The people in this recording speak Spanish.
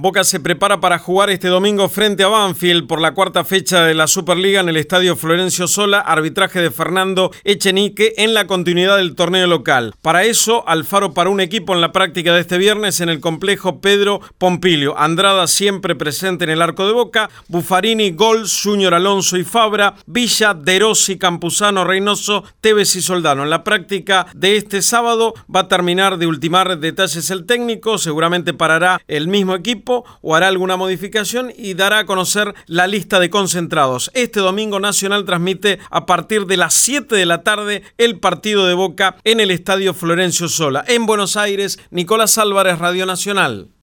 Boca se prepara para jugar este domingo frente a Banfield por la cuarta fecha de la Superliga en el estadio Florencio Sola, arbitraje de Fernando Echenique en la continuidad del torneo local. Para eso, Alfaro paró un equipo en la práctica de este viernes en el complejo Pedro Pompilio. Andrada siempre presente en el arco de Boca, Buffarini, Gol, Junior, Alonso y Fabra, Villa, De Rossi, Campuzano, Reynoso, Tevez y Soldano. En la práctica de este sábado va a terminar de ultimar detalles el técnico, seguramente parará el mismo equipo o hará alguna modificación y dará a conocer la lista de concentrados. Este domingo Nacional transmite a partir de las 7 de la tarde el partido de Boca en el estadio Florencio Sola. En Buenos Aires, Nicolás Álvarez, Radio Nacional.